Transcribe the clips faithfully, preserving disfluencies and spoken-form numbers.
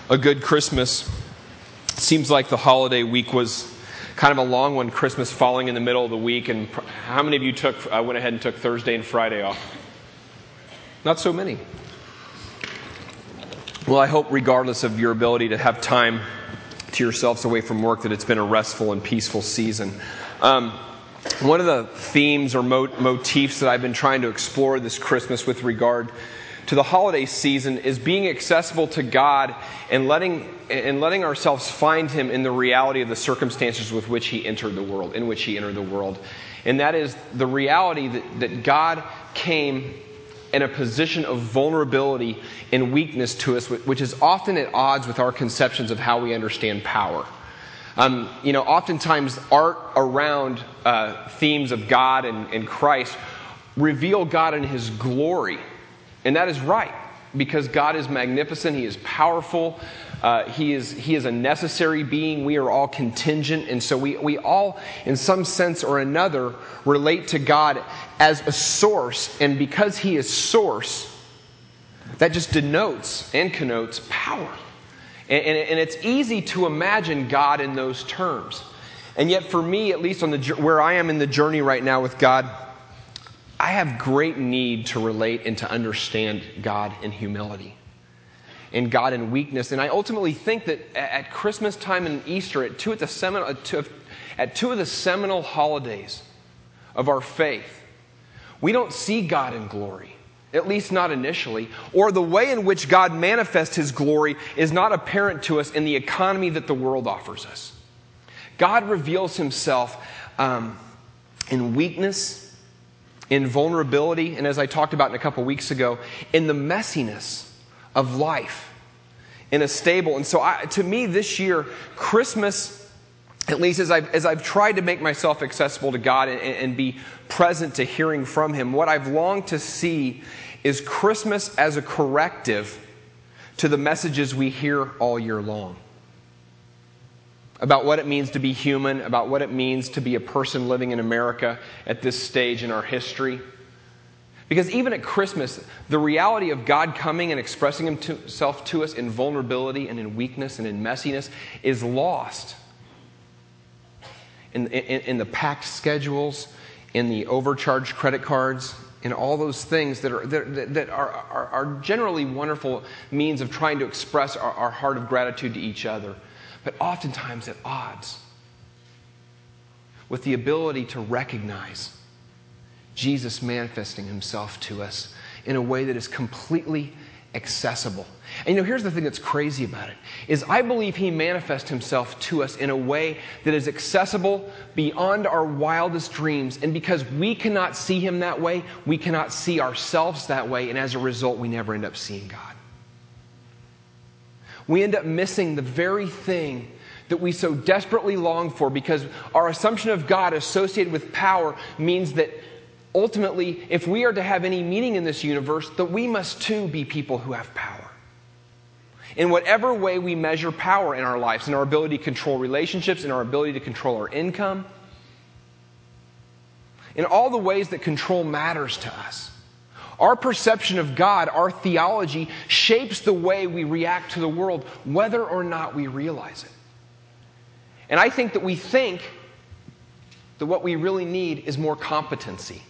a good Christmas. Seems like the holiday week was kind of a long one, Christmas falling in the middle of the week. And how many of you took uh, went ahead and took Thursday and Friday off? Not so many. Well, I hope regardless of your ability to have time to yourselves away from work, that it's been a restful and peaceful season. Um, one of the themes or mo- motifs that I've been trying to explore this Christmas with regard to the holiday season is being accessible to God and letting and letting ourselves find Him in the reality of the circumstances with which He entered the world, in which He entered the world. And that is the reality that, that God came in a position of vulnerability and weakness to us, which is often at odds with our conceptions of how we understand power. Um, you know, oftentimes art around uh, themes of God and, and Christ reveal God in His glory. And that is right, because God is magnificent, He is powerful, uh, he is He is a necessary being, we are all contingent, and so we, we all, in some sense or another, relate to God as a source, and because He is source, that just denotes and connotes power. And, and, and it's easy to imagine God in those terms. And yet for me, at least on the where I am in the journey right now with God, I have great need to relate and to understand God in humility and God in weakness. And I ultimately think that at Christmas time and Easter, at two, at the seminal, at two of the seminal holidays of our faith, we don't see God in glory, at least not initially, or the way in which God manifests His glory is not apparent to us in the economy that the world offers us. God reveals Himself um, in weakness, in vulnerability, and as I talked about in a couple weeks ago, in the messiness of life, in a stable. And so I, to me this year, Christmas, at least as I've, as I've tried to make myself accessible to God and, and be present to hearing from Him, what I've longed to see is Christmas as a corrective to the messages we hear all year long. About what it means to be human, about what it means to be a person living in America at this stage in our history. Because even at Christmas, the reality of God coming and expressing Himself to us in vulnerability and in weakness and in messiness is lost in, in, in the packed schedules, in the overcharged credit cards, in all those things that are that, that are, are, are generally wonderful means of trying to express our, our heart of gratitude to each other, but oftentimes at odds with the ability to recognize Jesus manifesting Himself to us in a way that is completely accessible. And you know, here's the thing that's crazy about it, is I believe He manifests Himself to us in a way that is accessible beyond our wildest dreams. And because we cannot see Him that way, we cannot see ourselves that way, and as a result, we never end up seeing God. We end up missing the very thing that we so desperately long for, because our assumption of God associated with power means that ultimately, if we are to have any meaning in this universe, that we must too be people who have power. In whatever way we measure power in our lives, in our ability to control relationships, in our ability to control our income, in all the ways that control matters to us. Our perception of God, our theology, shapes the way we react to the world, whether or not we realize it. And I think that we think that what we really need is more competency.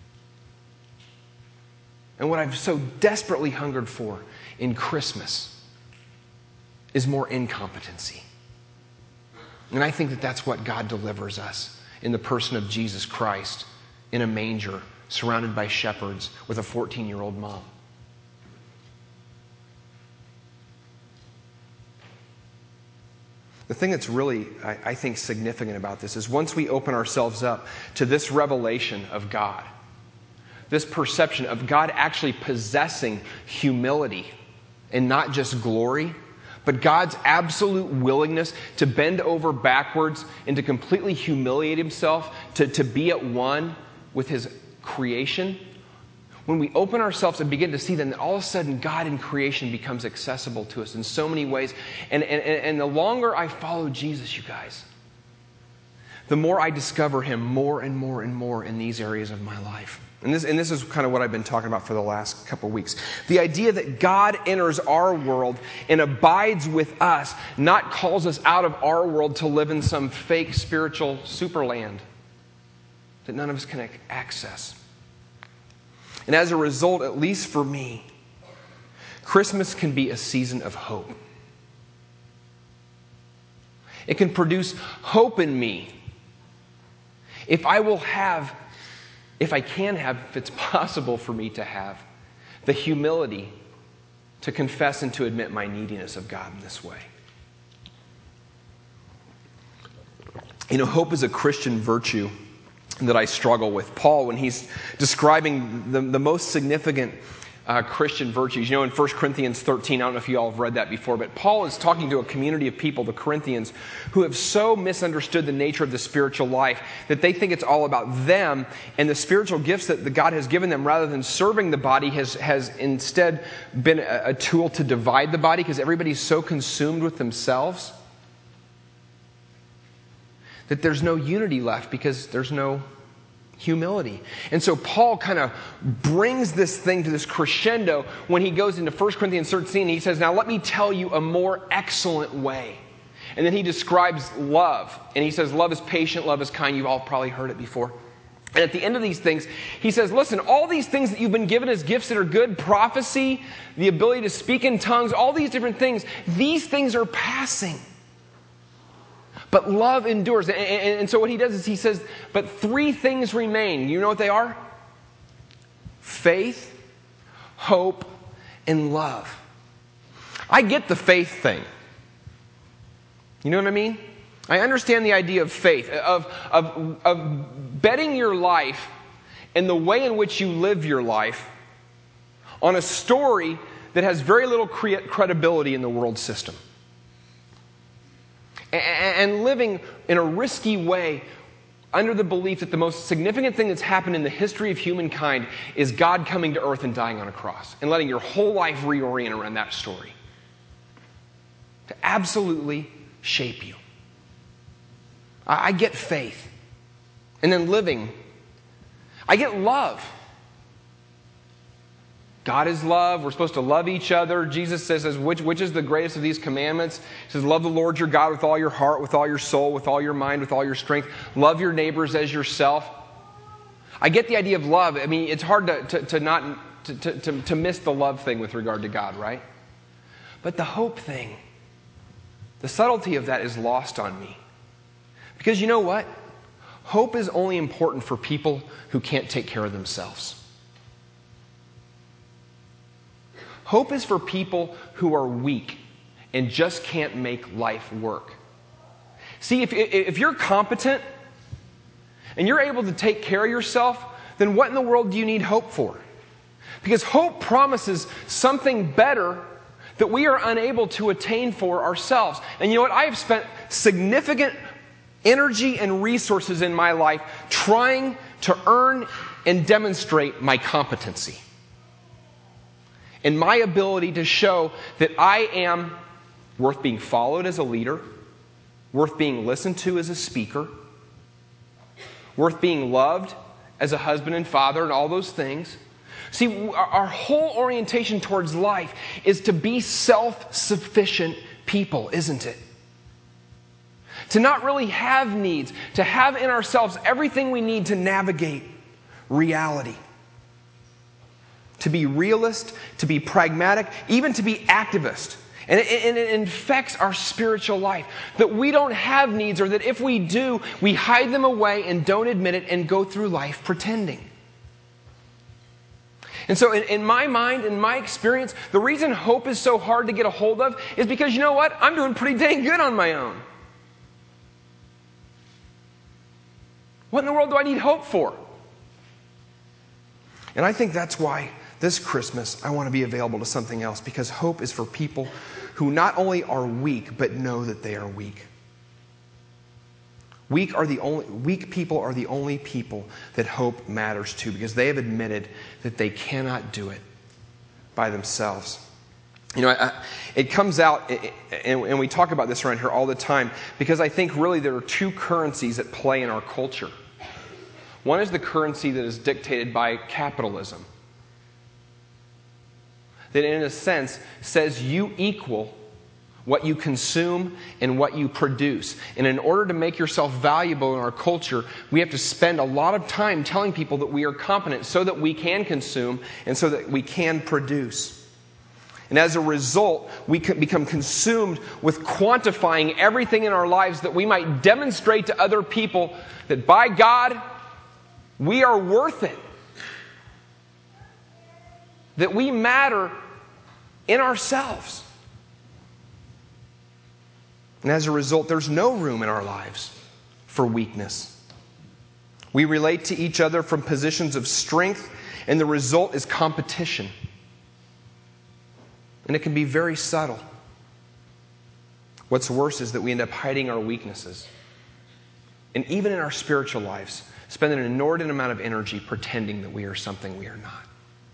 And what I've so desperately hungered for in Christmas is more incompetency. And I think that that's what God delivers us in the person of Jesus Christ in a manger, surrounded by shepherds with a fourteen-year-old mom. The thing that's really, I, I think, significant about this is once we open ourselves up to this revelation of God, this perception of God actually possessing humility and not just glory, but God's absolute willingness to bend over backwards and to completely humiliate Himself, to, to be at one with His creation. When we open ourselves and begin to see, then all of a sudden God in creation becomes accessible to us in so many ways. And, and, and the longer I follow Jesus, you guys, the more I discover him more and more and more in these areas of my life. And this, and this is kind of what I've been talking about for the last couple of weeks. The idea that God enters our world and abides with us, not calls us out of our world to live in some fake spiritual superland that none of us can access. And as a result, at least for me, Christmas can be a season of hope. It can produce hope in me if I will have, if I can have, if it's possible for me to have, the humility to confess and to admit my neediness of God in this way. You know, hope is a Christian virtue that I struggle with. Paul, when he's describing the, the most significant Uh, Christian virtues. You know, in First Corinthians thirteen, I don't know if you all have read that before, but Paul is talking to a community of people, the Corinthians, who have so misunderstood the nature of the spiritual life that they think it's all about them, and the spiritual gifts that the God has given them, rather than serving the body, has, has instead been a, a tool to divide the body, because everybody's so consumed with themselves that there's no unity left, because there's no humility. And so Paul kind of brings this thing to this crescendo when he goes into First Corinthians thirteen. He says, now let me tell you a more excellent way. And then he describes love. And he says, love is patient, love is kind. You've all probably heard it before. And at the end of these things, he says, listen, all these things that you've been given as gifts that are good, prophecy, the ability to speak in tongues, all these different things, these things are passing. But love endures. And, and, and so what he does is he says, but three things remain. You know what they are? Faith, hope, and love. I get the faith thing. You know what I mean? I understand the idea of faith, of, of, of betting your life and the way in which you live your life on a story that has very little credibility in the world system. And living in a risky way under the belief that the most significant thing that's happened in the history of humankind is God coming to earth and dying on a cross, and letting your whole life reorient around that story to absolutely shape you. I get faith. And then living. I get love. God is love. We're supposed to love each other. Jesus says, which, which is the greatest of these commandments? He says, love the Lord your God with all your heart, with all your soul, with all your mind, with all your strength. Love your neighbors as yourself. I get the idea of love. I mean, it's hard to, to, to not to, to, to miss the love thing with regard to God, right? But the hope thing, the subtlety of that is lost on me. Because you know what? Hope is only important for people who can't take care of themselves. Hope is for people who are weak and just can't make life work. See, if, if you're competent and you're able to take care of yourself, then what in the world do you need hope for? Because hope promises something better that we are unable to attain for ourselves. And you know what? I have spent significant energy and resources in my life trying to earn and demonstrate my competency and my ability to show that I am worth being followed as a leader, worth being listened to as a speaker, worth being loved as a husband and father, and all those things. See, our whole orientation towards life is to be self-sufficient people, isn't it? To not really have needs, to have in ourselves everything we need to navigate reality. To be realist, to be pragmatic, even to be activist. And it, and it infects our spiritual life. That we don't have needs, or that if we do, we hide them away and don't admit it and go through life pretending. And so in, in my mind, in my experience, the reason hope is so hard to get a hold of is because, you know what? I'm doing pretty dang good on my own. What in the world do I need hope for? And I think that's why this Christmas, I want to be available to something else, because hope is for people who not only are weak, but know that they are weak. Weak are the only weak people are the only people that hope matters to, because they have admitted that they cannot do it by themselves. You know, I, I, it comes out, and, and we talk about this around here all the time, because I think really there are two currencies at play in our culture. One is the currency that is dictated by capitalism, that in a sense says you equal what you consume and what you produce. And in order to make yourself valuable in our culture, we have to spend a lot of time telling people that we are competent so that we can consume and so that we can produce. And as a result, we can become consumed with quantifying everything in our lives that we might demonstrate to other people that by God, we are worth it. That we matter in ourselves. And as a result, there's no room in our lives for weakness. We relate to each other from positions of strength, and the result is competition. And it can be very subtle. What's worse is that we end up hiding our weaknesses. And even in our spiritual lives, spend an inordinate amount of energy pretending that we are something we are not.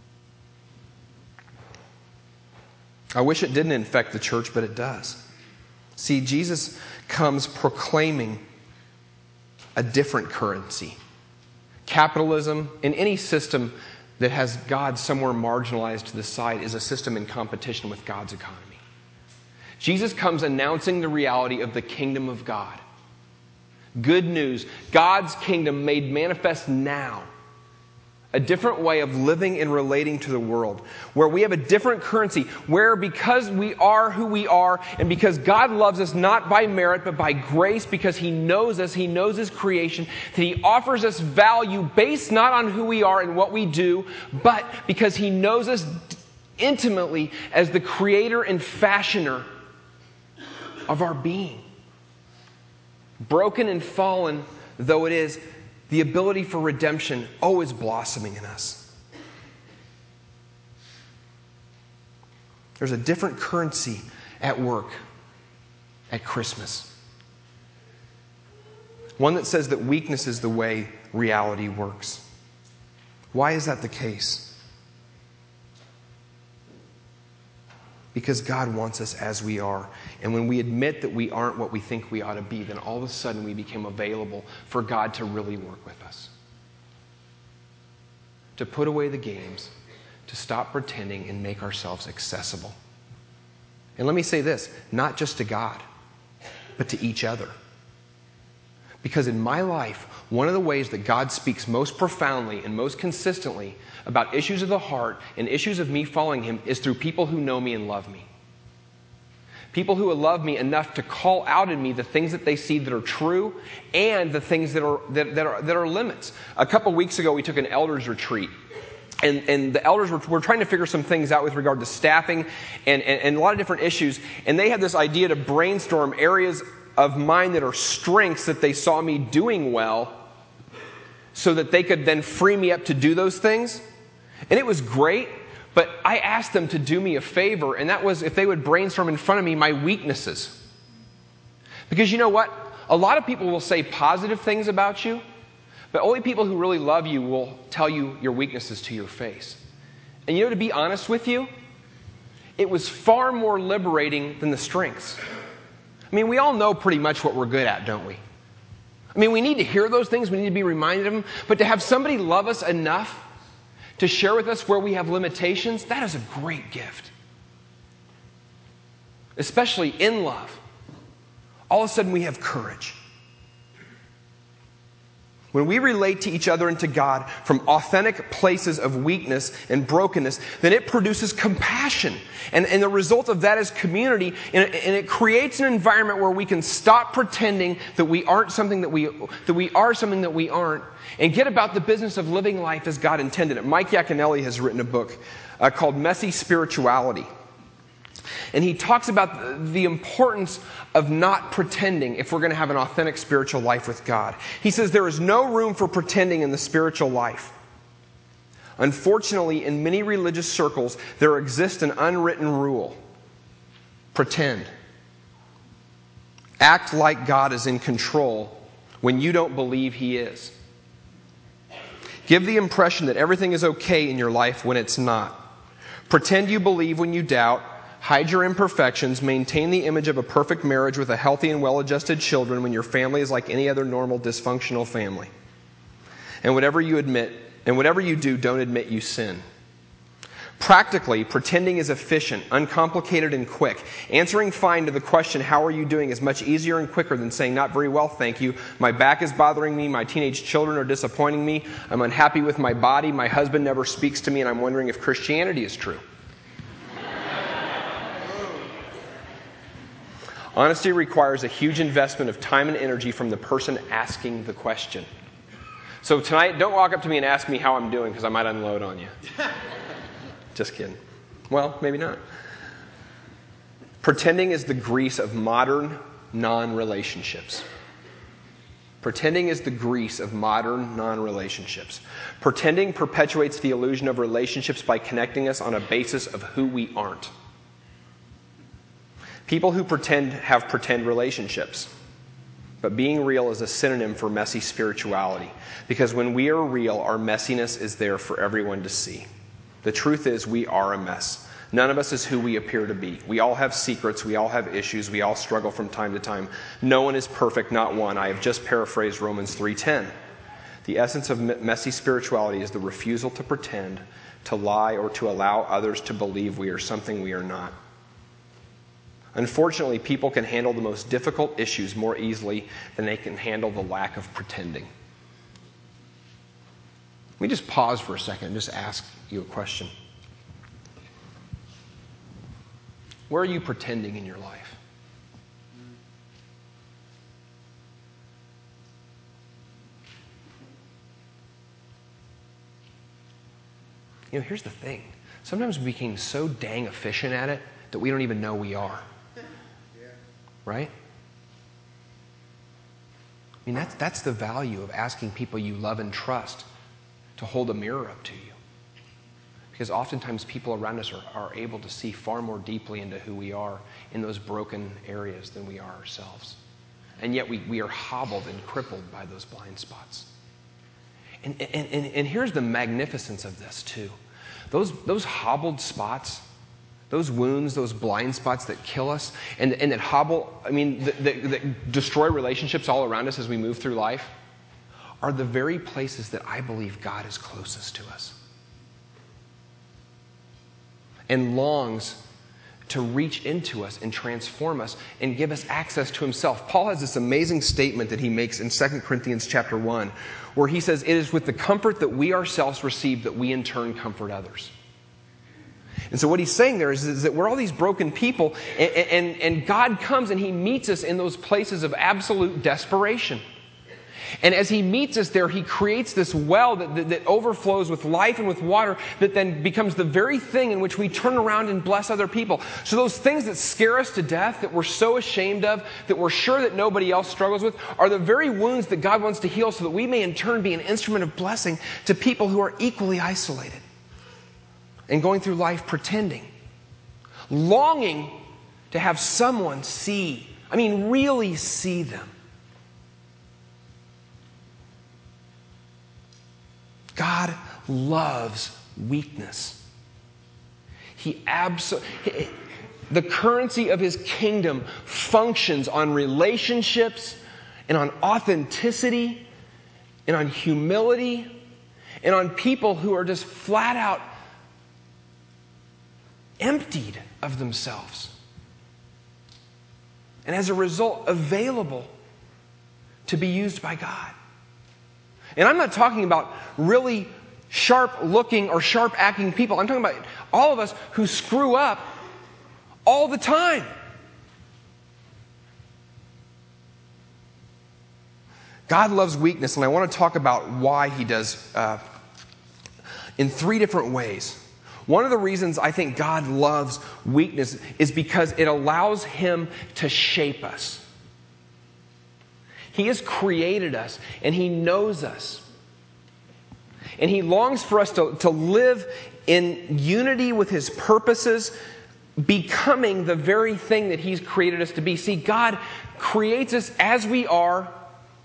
I wish it didn't infect the church, but it does. See, Jesus comes proclaiming a different currency. Capitalism, in any system that has God somewhere marginalized to the side, is a system in competition with God's economy. Jesus comes announcing the reality of the kingdom of God. Good news, God's kingdom made manifest now. A different way of living and relating to the world, where we have a different currency, where because we are who we are, and because God loves us not by merit, but by grace, because He knows us, He knows His creation, that He offers us value based not on who we are and what we do, but because He knows us intimately as the creator and fashioner of our being. Broken and fallen though it is, the ability for redemption always blossoming in us. There's a different currency at work at Christmas. One that says that weakness is the way reality works. Why is that the case? Because God wants us as we are. And when we admit that we aren't what we think we ought to be, then all of a sudden we become available for God to really work with us. To put away the games, to stop pretending and make ourselves accessible. And let me say this, not just to God, but to each other. Because in my life, one of the ways that God speaks most profoundly and most consistently about issues of the heart and issues of me following Him is through people who know me and love me. People who love me enough to call out in me the things that they see that are true and the things that are that, that are that are limits. A couple weeks ago, we took an elders retreat. And, and the elders were, were trying to figure some things out with regard to staffing and, and, and a lot of different issues. And they had this idea to brainstorm areas of mine that are strengths that they saw me doing well so that they could then free me up to do those things. And it was great, but I asked them to do me a favor, and that was if they would brainstorm in front of me my weaknesses. Because you know what? A lot of people will say positive things about you, but only people who really love you will tell you your weaknesses to your face. And you know, to be honest with you, it was far more liberating than the strengths. I mean, we all know pretty much what we're good at, don't we? I mean, we need to hear those things. We need to be reminded of them. But to have somebody love us enough to share with us where we have limitations, that is a great gift. Especially in love. All of a sudden we have courage. When we relate to each other and to God from authentic places of weakness and brokenness, then it produces compassion. And, and the result of that is community. And, and it creates an environment where we can stop pretending that we aren't something that we, that we are something that we aren't, and get about the business of living life as God intended it. Mike Yaconelli has written a book uh, called Messy Spirituality. And he talks about the importance of not pretending if we're going to have an authentic spiritual life with God. He says there is no room for pretending in the spiritual life. Unfortunately, in many religious circles, there exists an unwritten rule. Pretend. Act like God is in control when you don't believe He is. Give the impression that everything is okay in your life when it's not. Pretend you believe when you doubt. hide your imperfections, maintain the image of a perfect marriage with a healthy and well-adjusted children when your family is like any other normal dysfunctional family. And whatever you admit, and whatever you do, don't admit you sin. Practically, pretending is efficient, uncomplicated, and quick. Answering fine to the question, how are you doing, is much easier and quicker than saying, not very well, thank you. My back is bothering me. My teenage children are disappointing me. I'm unhappy with my body. My husband never speaks to me, and I'm wondering if Christianity is true. Honesty requires a huge investment of time and energy from the person asking the question. So tonight, don't walk up to me and ask me how I'm doing, because I might unload on you. Just kidding. Well, maybe not. Pretending is the grease of modern non-relationships. Pretending is the grease of modern non-relationships. Pretending perpetuates the illusion of relationships by connecting us on a basis of who we aren't. People who pretend have pretend relationships. But being real is a synonym for messy spirituality. Because when we are real, our messiness is there for everyone to see. The truth is, we are a mess. None of us is who we appear to be. We all have secrets. We all have issues. We all struggle from time to time. No one is perfect, not one. I have just paraphrased Romans three ten. The essence of messy spirituality is the refusal to pretend, to lie, or to allow others to believe we are something we are not. Unfortunately, people can handle the most difficult issues more easily than they can handle the lack of pretending. Let me just pause for a second and just ask you a question. Where are you pretending in your life? You know, here's the thing. Sometimes we become so dang efficient at it that we don't even know we are. Right? I mean, that's, that's the value of asking people you love and trust to hold a mirror up to you. Because oftentimes people around us are, are able to see far more deeply into who we are in those broken areas than we are ourselves. And yet we, we are hobbled and crippled by those blind spots. And, and, and, and here's the magnificence of this too. Those, those hobbled spots, those wounds, those blind spots that kill us and, and that hobble, I mean, that, that, that destroy relationships all around us as we move through life, are the very places that I believe God is closest to us and longs to reach into us and transform us and give us access to himself. Paul has this amazing statement that he makes in Second Corinthians chapter one, where he says, it is with the comfort that we ourselves receive that we in turn comfort others. And so what he's saying there is, is that we're all these broken people, and, and, and God comes and he meets us in those places of absolute desperation. And as he meets us there, he creates this well that, that, that overflows with life and with water that then becomes the very thing in which we turn around and bless other people. So those things that scare us to death, that we're so ashamed of, that we're sure that nobody else struggles with, are the very wounds that God wants to heal so that we may in turn be an instrument of blessing to people who are equally isolated and going through life pretending, longing to have someone see, I mean really see them. God loves weakness. He absolutely, the currency of his kingdom functions on relationships and on authenticity and on humility and on people who are just flat out emptied of themselves. And as a result, available to be used by God. And I'm not talking about really sharp-looking or sharp-acting people. I'm talking about all of us who screw up all the time. God loves weakness, and I want to talk about why he does uh, in three different ways. One of the reasons I think God loves weakness is because it allows him to shape us. He has created us, and he knows us. And he longs for us to, to live in unity with his purposes, becoming the very thing that he's created us to be. See, God creates us as we are,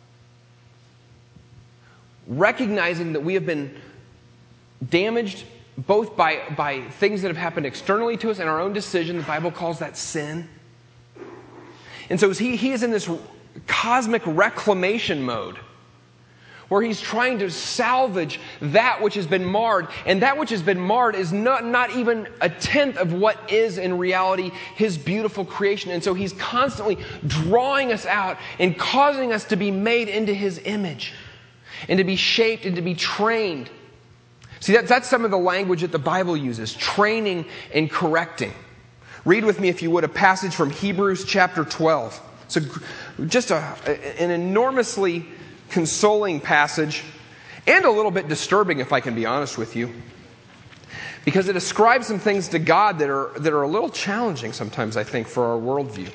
recognizing that we have been damaged both by, by things that have happened externally to us and our own decision. The Bible calls that sin. And so he, he is in this cosmic reclamation mode where he's trying to salvage that which has been marred. And that which has been marred is not, not even a tenth of what is in reality his beautiful creation. And so he's constantly drawing us out and causing us to be made into his image and to be shaped and to be trained. See, that, that's some of the language that the Bible uses, training and correcting. Read with me, if you would, a passage from Hebrews chapter twelve. It's a, just a, an enormously consoling passage, and a little bit disturbing, if I can be honest with you, because it ascribes some things to God that are that are a little challenging sometimes, I think, for our worldview.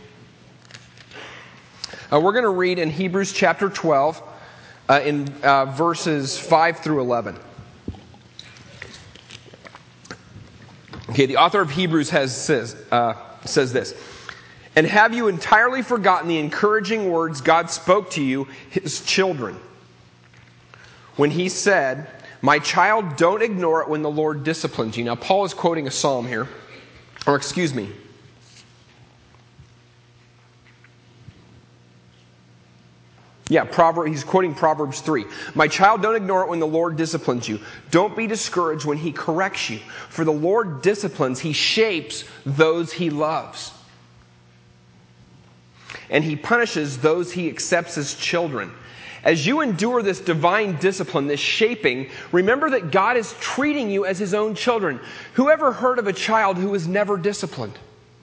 Uh, we're going to read in Hebrews chapter twelve, uh, in uh, verses five through eleven. Okay, the author of Hebrews has says uh, says this. And have you entirely forgotten the encouraging words God spoke to you, his children, when he said, my child, don't ignore it when the Lord disciplines you. Now, Paul is quoting a psalm here. Or excuse me. Yeah, Proverbs, he's quoting Proverbs three. My child, don't ignore it when the Lord disciplines you. Don't be discouraged when he corrects you. For the Lord disciplines, he shapes those he loves. And he punishes those he accepts as children. As you endure this divine discipline, this shaping, remember that God is treating you as his own children. Who ever heard of a child who was never disciplined?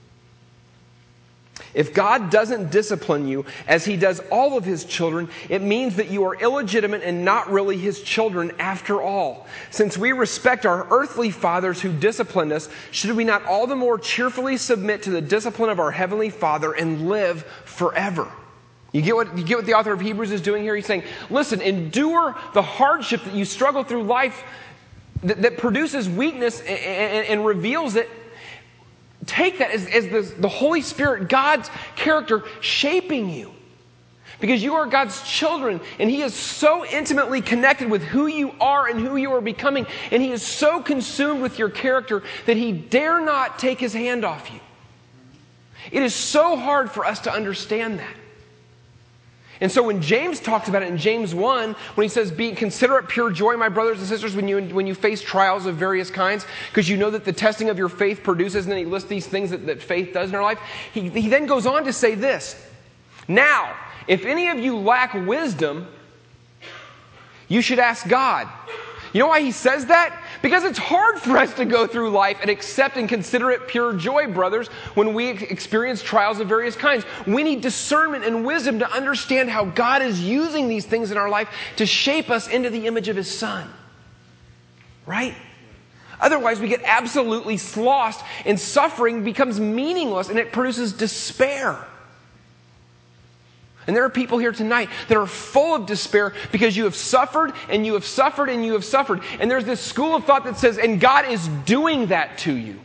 If God doesn't discipline you as he does all of his children, it means that you are illegitimate and not really his children after all. Since we respect our earthly fathers who disciplined us, should we not all the more cheerfully submit to the discipline of our heavenly Father and live forever? You get what, you get what the author of Hebrews is doing here? He's saying, listen, endure the hardship that you struggle through life that, that produces weakness and, and, and reveals it. Take that as, as the, the Holy Spirit, God's character, shaping you. Because you are God's children, and he is so intimately connected with who you are and who you are becoming, and he is so consumed with your character that he dare not take his hand off you. It is so hard for us to understand that. And so when James talks about it in James one, when he says, "Be consider it pure joy, my brothers and sisters, when you when you face trials of various kinds, because you know that the testing of your faith produces," and then he lists these things that, that faith does in our life. He, he then goes on to say this, "Now, if any of you lack wisdom, you should ask God." You know why he says that? Because it's hard for us to go through life and accept and consider it pure joy, brothers, when we experience trials of various kinds. We need discernment and wisdom to understand how God is using these things in our life to shape us into the image of his Son. Right? Otherwise, we get absolutely lost, and suffering becomes meaningless, and it produces despair. And there are people here tonight that are full of despair because you have suffered and you have suffered and you have suffered. And there's this school of thought that says, and God is doing that to you.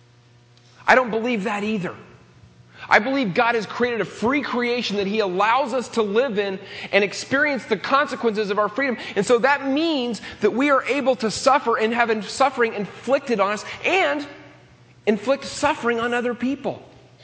I don't believe that either. I believe God has created a free creation that he allows us to live in and experience the consequences of our freedom. And so that means that we are able to suffer and have suffering inflicted on us and inflict suffering on other people.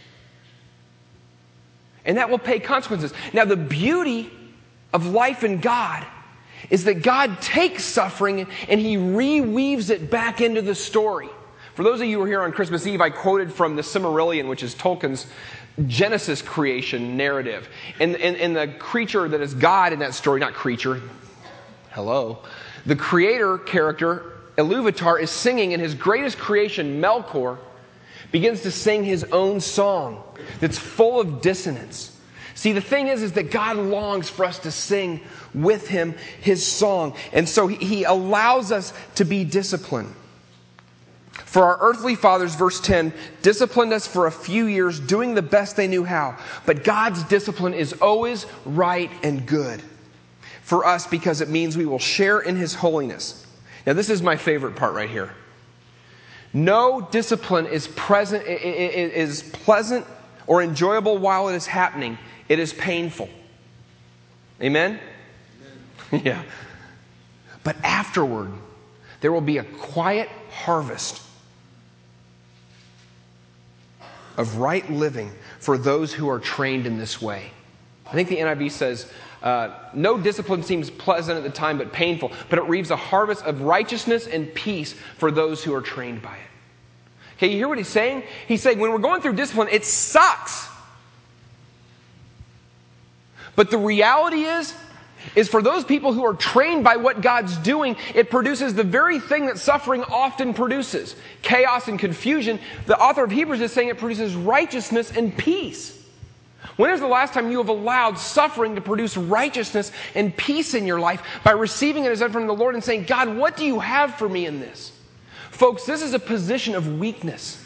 And that will pay consequences. Now, the beauty of life in God is that God takes suffering and he reweaves it back into the story. For those of you who were here on Christmas Eve, I quoted from the Silmarillion, which is Tolkien's Genesis creation narrative. And, and, and the creature that is God in that story, not creature, hello. The creator character, Iluvatar, is singing in his greatest creation, Melkor, begins to sing his own song that's full of dissonance. See, the thing is, is that God longs for us to sing with him his song. And so he, he allows us to be disciplined. For our earthly fathers, verse ten, disciplined us for a few years, doing the best they knew how. But God's discipline is always right and good for us because it means we will share in his holiness. Now, this is my favorite part right here. No discipline is present, is pleasant or enjoyable while it is happening. It is painful. Amen? Amen. Yeah. But afterward, there will be a quiet harvest of right living for those who are trained in this way. I think the N I V says, uh, no discipline seems pleasant at the time, but painful, but it reaps a harvest of righteousness and peace for those who are trained by it. Okay, you hear what he's saying? He's saying when we're going through discipline, it sucks. But the reality is, is for those people who are trained by what God's doing, it produces the very thing that suffering often produces. Chaos and confusion. The author of Hebrews is saying it produces righteousness and peace. When is the last time you have allowed suffering to produce righteousness and peace in your life by receiving it as if from the Lord and saying, God, what do you have for me in this? Folks, this is a position of weakness.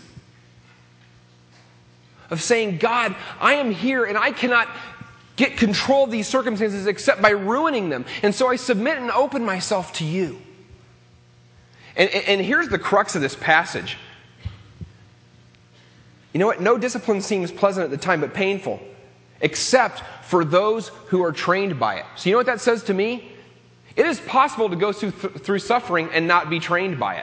Of saying, God, I am here and I cannot get control of these circumstances except by ruining them. And so I submit and open myself to you. And, and, and here's the crux of this passage. You know what? No discipline seems pleasant at the time, but painful, except for those who are trained by it. So you know what that says to me? It is possible to go through, through suffering and not be trained by it.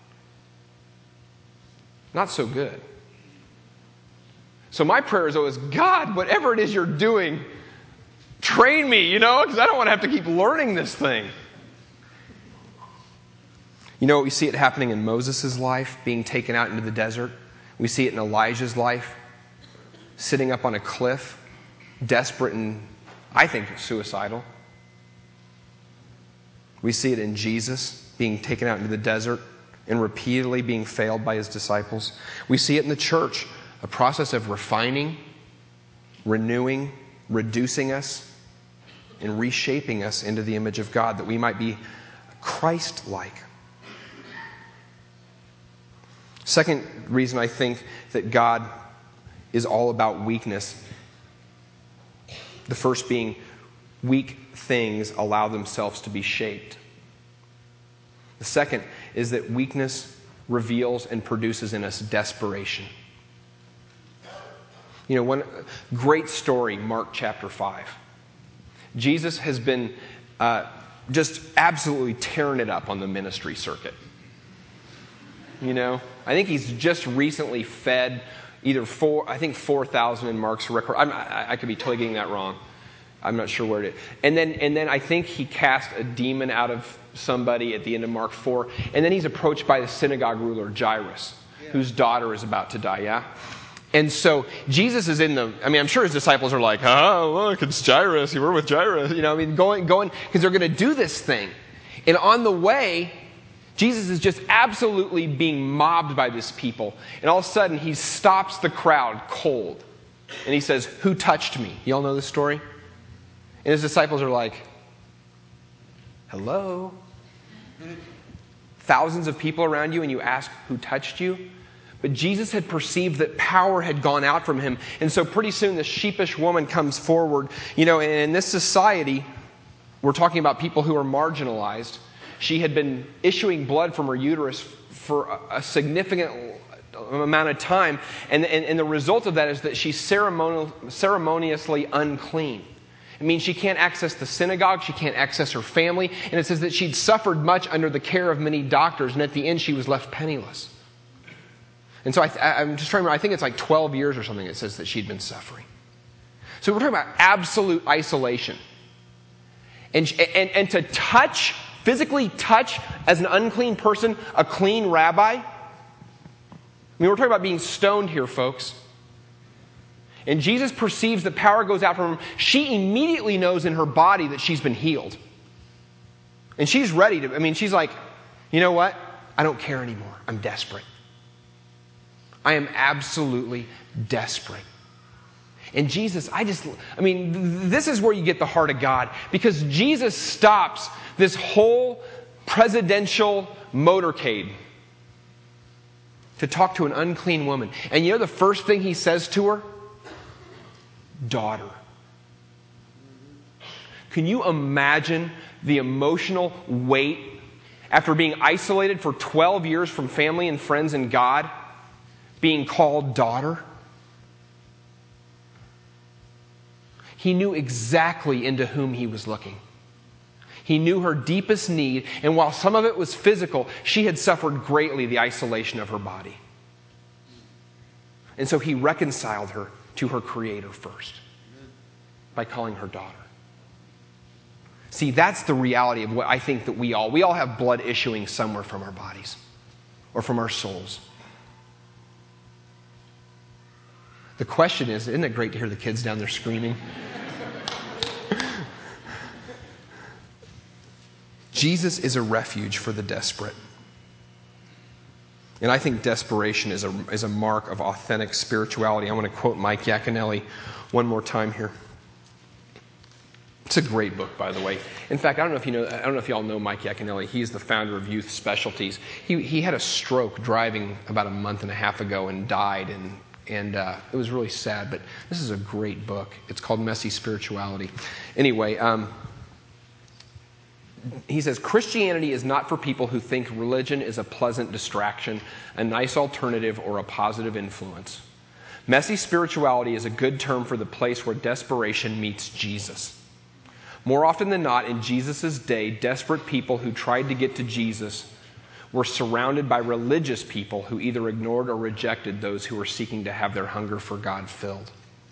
Not so good. So my prayer is always, God, whatever it is you're doing, train me, you know, because I don't want to have to keep learning this thing. You know, we see it happening in Moses' life, being taken out into the desert. We see it in Elijah's life, sitting up on a cliff, desperate and, I think, suicidal. We see it in Jesus being taken out into the desert and repeatedly being failed by his disciples. We see it in the church, a process of refining, renewing, reducing us, and reshaping us into the image of God that we might be Christ-like. Second reason I think that God is all about weakness. The first being, weak things allow themselves to be shaped. The second is that weakness reveals and produces in us desperation. You know, one great story, Mark chapter five. Jesus has been uh, just absolutely tearing it up on the ministry circuit. You know, I think he's just recently fed either four, I think four thousand in Mark's record. I'm, I, I could be totally getting that wrong. I'm not sure where it is. And then, and then I think he cast a demon out of somebody at the end of Mark four. And then he's approached by the synagogue ruler, Jairus, yeah. whose daughter is about to die, yeah? And so Jesus is in the, I mean, I'm sure his disciples are like, oh, look, it's Jairus. You were with Jairus. You know, I mean, going, going, because they're going to do this thing. And on the way, Jesus is just absolutely being mobbed by this people. And all of a sudden, he stops the crowd cold. And he says, who touched me? You all know this story? And his disciples are like, hello? Thousands of people around you and you ask who touched you? But Jesus had perceived that power had gone out from him. And so pretty soon this sheepish woman comes forward. You know, and in this society, we're talking about people who are marginalized. She had been issuing blood from her uterus for a significant amount of time. And, and, and the result of that is that she's ceremonial, ceremoniously unclean. It means she can't access the synagogue. She can't access her family. And it says that she'd suffered much under the care of many doctors. And at the end, she was left penniless. And so I, I'm just trying to remember, I think it's like twelve years or something it says that she'd been suffering. So we're talking about absolute isolation. And, and, and to touch, physically touch as an unclean person, a clean rabbi. I mean, we're talking about being stoned here, folks. And Jesus perceives that power goes out from him. She immediately knows in her body that she's been healed. And she's ready to, I mean, she's like, you know what? I don't care anymore. I'm desperate. I am absolutely desperate. And Jesus, I just, I mean, this is where you get the heart of God. Because Jesus stops this whole presidential motorcade to talk to an unclean woman. And you know the first thing he says to her? Daughter. Can you imagine the emotional weight after being isolated for twelve years from family and friends and God? Being called daughter. He knew exactly into whom he was looking. He knew her deepest need, and while some of it was physical, she had suffered greatly the isolation of her body. And so he reconciled her to her Creator first by calling her daughter. See, that's the reality of what I think that we all, we all have blood issuing somewhere from our bodies or from our souls. The question is, isn't it great to hear the kids down there screaming? Jesus is a refuge for the desperate. And I think desperation is a, is a mark of authentic spirituality. I want to quote Mike Yaconelli one more time here. It's a great book, by the way. In fact, I don't know if you know. I don't know if you all know Mike Yaconelli. He's the founder of Youth Specialties. He he had a stroke driving about a month and a half ago and died, and and uh, it was really sad. But this is a great book. It's called Messy Spirituality. Anyway, um, he says Christianity is not for people who think religion is a pleasant distraction, a nice alternative, or a positive influence. Messy spirituality is a good term for the place where desperation meets Jesus. More often than not, in Jesus' day, desperate people who tried to get to Jesus were surrounded by religious people who either ignored or rejected those who were seeking to have their hunger for God filled.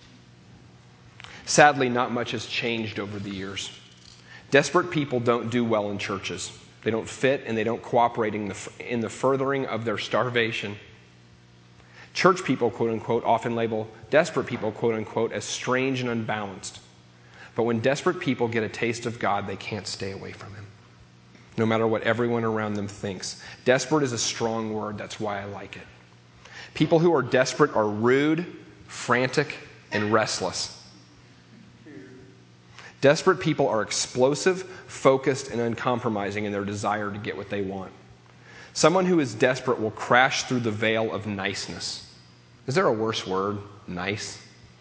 Sadly, not much has changed over the years. Desperate people don't do well in churches. They don't fit and they don't cooperate in the, in the furthering of their starvation. Church people, quote unquote, often label desperate people, quote unquote, as strange and unbalanced. But when desperate people get a taste of God, they can't stay away from Him, no matter what everyone around them thinks. Desperate is a strong word. That's why I like it. People who are desperate are rude, frantic, and restless. Desperate people are explosive, focused, and uncompromising in their desire to get what they want. Someone who is desperate will crash through the veil of niceness. Is there a worse word? Nice?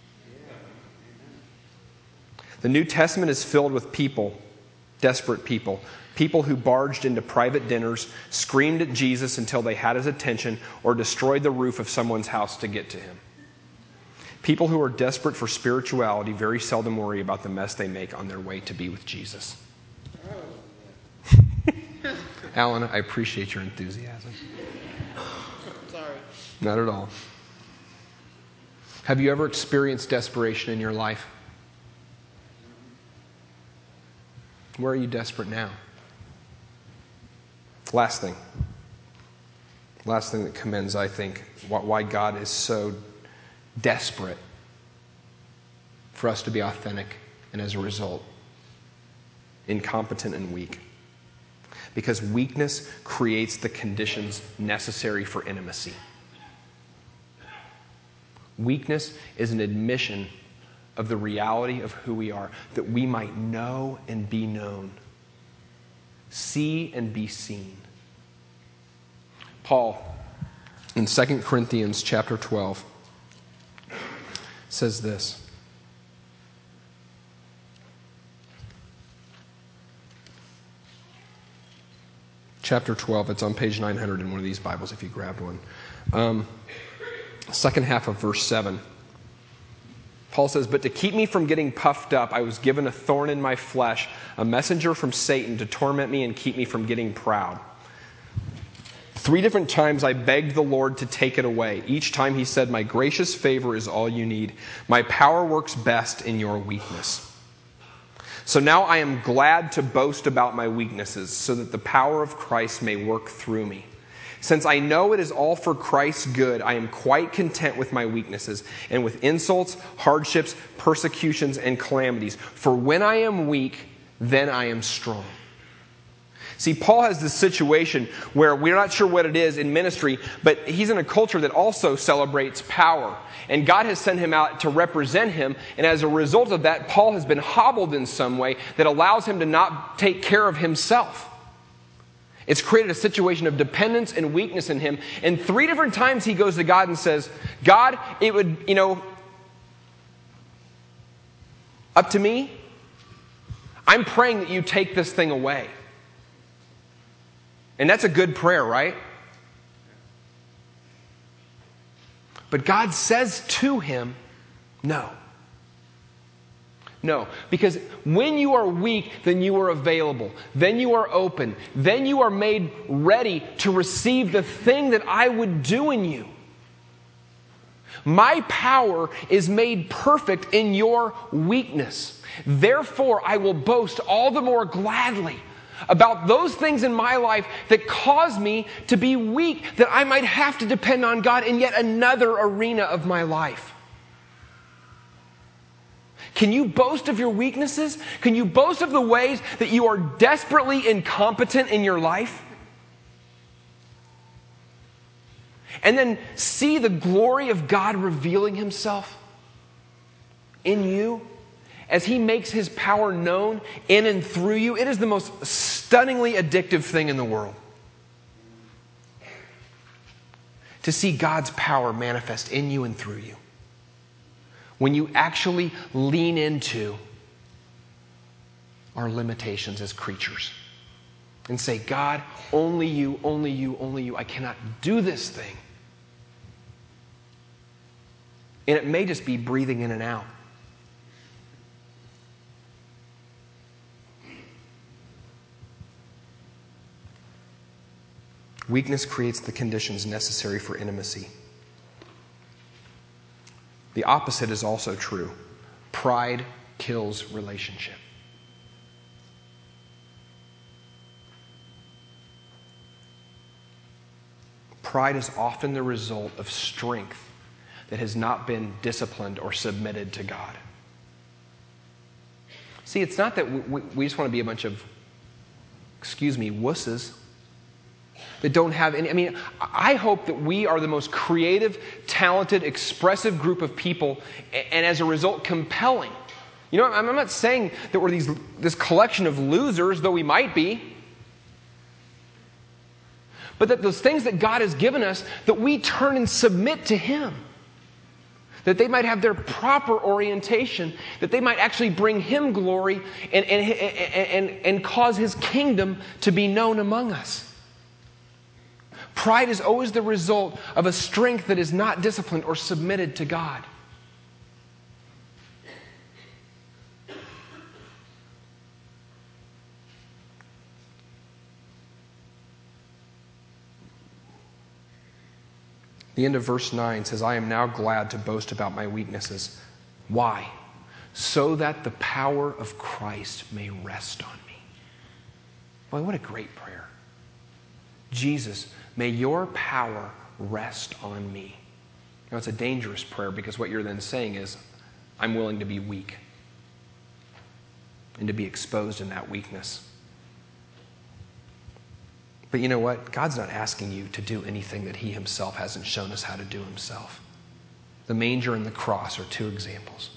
The New Testament is filled with people, desperate people, people who barged into private dinners, screamed at Jesus until they had his attention, or destroyed the roof of someone's house to get to him. People who are desperate for spirituality very seldom worry about the mess they make on their way to be with Jesus. Alan, I appreciate your enthusiasm. Sorry. Not at all. Have you ever experienced desperation in your life? Where are you desperate now? Last thing. Last thing that commends, I think, why God is so desperate for us to be authentic and, as a result, incompetent and weak. Because weakness creates the conditions necessary for intimacy. Weakness is an admission of the reality of who we are, that we might know and be known, see and be seen. Paul, in Second Corinthians chapter twelve, says this. Chapter twelve, it's on page nine hundred in one of these Bibles if you grabbed one. Um, second half of verse seven. Paul says, "But to keep me from getting puffed up, I was given a thorn in my flesh, a messenger from Satan to torment me and keep me from getting proud. Three different times I begged the Lord to take it away. Each time he said, 'My gracious favor is all you need. My power works best in your weakness.' So now I am glad to boast about my weaknesses, so that the power of Christ may work through me. Since I know it is all for Christ's good, I am quite content with my weaknesses and with insults, hardships, persecutions, and calamities. For when I am weak, then I am strong." See, Paul has this situation where we're not sure what it is in ministry, but he's in a culture that also celebrates power. And God has sent him out to represent him. And as a result of that, Paul has been hobbled in some way that allows him to not take care of himself. It's created a situation of dependence and weakness in him. And three different times he goes to God and says, "God, it would, you know, up to me, I'm praying that you take this thing away." And that's a good prayer, right? But God says to him, "No. No, because when you are weak, then you are available. Then you are open. Then you are made ready to receive the thing that I would do in you. My power is made perfect in your weakness. Therefore, I will boast all the more gladly about those things in my life that cause me to be weak, that I might have to depend on God in yet another arena of my life. Can you boast of your weaknesses? Can you boast of the ways that you are desperately incompetent in your life? And then see the glory of God revealing Himself in you as He makes His power known in and through you. It is the most stunningly addictive thing in the world. To see God's power manifest in you and through you. When you actually lean into our limitations as creatures and say, God, only you, only you, only you. I cannot do this thing. And it may just be breathing in and out. Weakness creates the conditions necessary for intimacy. The opposite is also true. Pride kills relationship. Pride is often the result of strength that has not been disciplined or submitted to God. See, it's not that we, we just want to be a bunch of, excuse me, wusses that don't have any. I mean, I hope that we are the most creative, talented, expressive group of people, and as a result, compelling. You know, I'm not saying that we're these this collection of losers, though we might be. But that those things that God has given us, that we turn and submit to Him. That they might have their proper orientation, that they might actually bring Him glory and, and, and, and cause His kingdom to be known among us. Pride is always the result of a strength that is not disciplined or submitted to God. The end of verse nine says, I am now glad to boast about my weaknesses. Why? So that the power of Christ may rest on me. Boy, what a great prayer. Jesus, may your power rest on me. Now, it's a dangerous prayer because what you're then saying is, I'm willing to be weak and to be exposed in that weakness. But you know what? God's not asking you to do anything that He Himself hasn't shown us how to do Himself. The manger and the cross are two examples.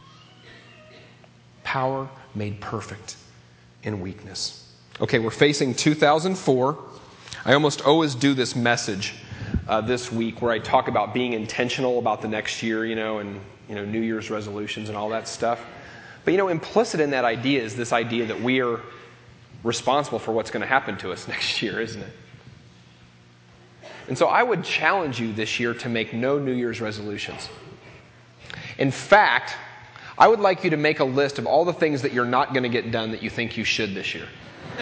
Power made perfect in weakness. Okay, we're facing two thousand four. I almost always do this message uh, this week where I talk about being intentional about the next year, you know, and you know, New Year's resolutions and all that stuff. But you know, implicit in that idea is this idea that we are responsible for what's going to happen to us next year, isn't it? And so I would challenge you this year to make no New Year's resolutions. In fact, I would like you to make a list of all the things that you're not going to get done that you think you should this year.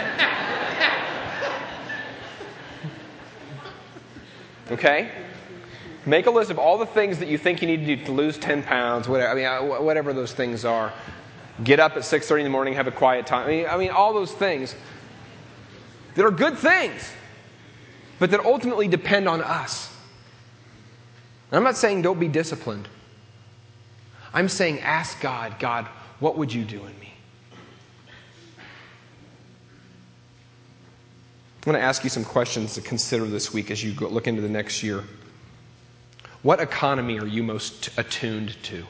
Okay? Make a list of all the things that you think you need to do to lose ten pounds, whatever, I mean, whatever those things are. Get up at six thirty in the morning, have a quiet time. I mean, I mean, all those things that are good things, but that ultimately depend on us. And I'm not saying don't be disciplined. I'm saying ask God, God, what would you do in me? I'm going to ask you some questions to consider this week as you go look into the next year. What economy are you most attuned to?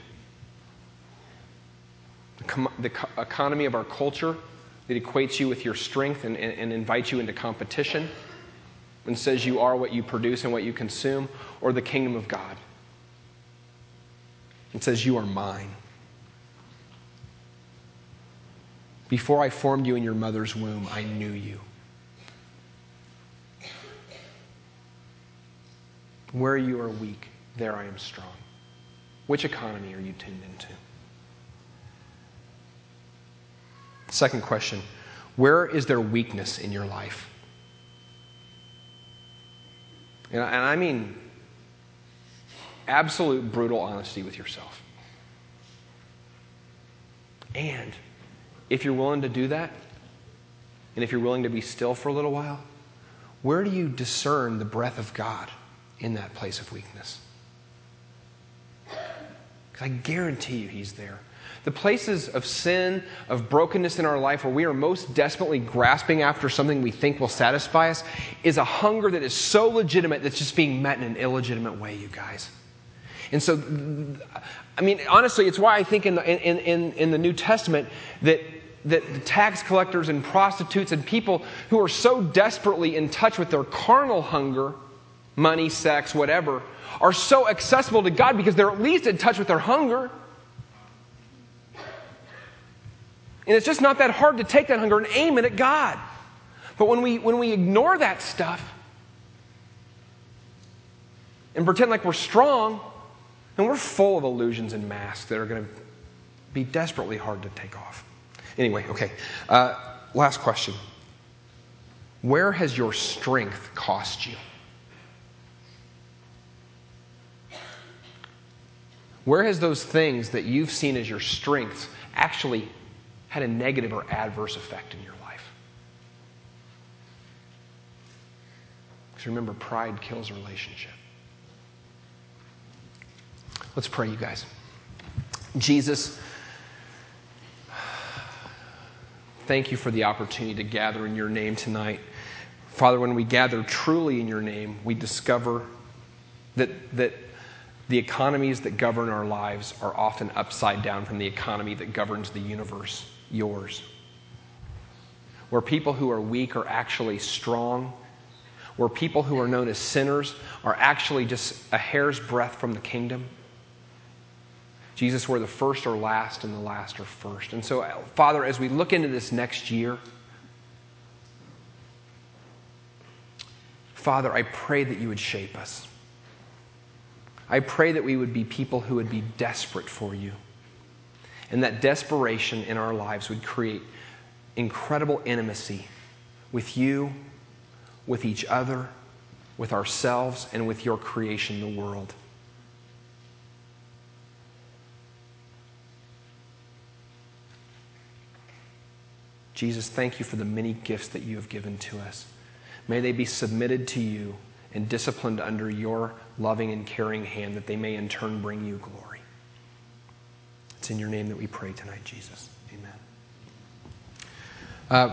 The, com- the co- economy of our culture that equates you with your strength and, and, and invites you into competition and says you are what you produce and what you consume, or the kingdom of God? It says you are mine. Before I formed you in your mother's womb, I knew you. Where you are weak, there I am strong. Which economy are you tuned into? Second question, where is there weakness in your life? And I, and I mean absolute brutal honesty with yourself. And if you're willing to do that, and if you're willing to be still for a little while, where do you discern the breath of God in that place of weakness? Because I guarantee you He's there. The places of sin, of brokenness in our life where we are most desperately grasping after something we think will satisfy us is a hunger that is so legitimate that's just being met in an illegitimate way, you guys. And so, I mean, honestly, it's why I think in the, in, in, in the New Testament that, that the tax collectors and prostitutes and people who are so desperately in touch with their carnal hunger, money, sex, whatever, are so accessible to God because they're at least in touch with their hunger. And it's just not that hard to take that hunger and aim it at God. But when we when we ignore that stuff and pretend like we're strong, then we're full of illusions and masks that are going to be desperately hard to take off. Anyway, okay. Uh, last question. Where has your strength cost you? Where has those things that you've seen as your strengths actually had a negative or adverse effect in your life? Because remember, pride kills a relationship. Let's pray, you guys. Jesus, thank you for the opportunity to gather in your name tonight. Father, when we gather truly in your name, we discover that, that the economies that govern our lives are often upside down from the economy that governs the universe, yours. Where people who are weak are actually strong. Where people who are known as sinners are actually just a hair's breadth from the kingdom. Jesus, where the first are last and the last are first. And so, Father, as we look into this next year, Father, I pray that you would shape us. I pray that we would be people who would be desperate for you. And that desperation in our lives would create incredible intimacy with you, with each other, with ourselves, and with your creation, the world. Jesus, thank you for the many gifts that you have given to us. May they be submitted to you and disciplined under your loving and caring hand, that they may in turn bring you glory. It's in your name that we pray tonight, Jesus. Amen.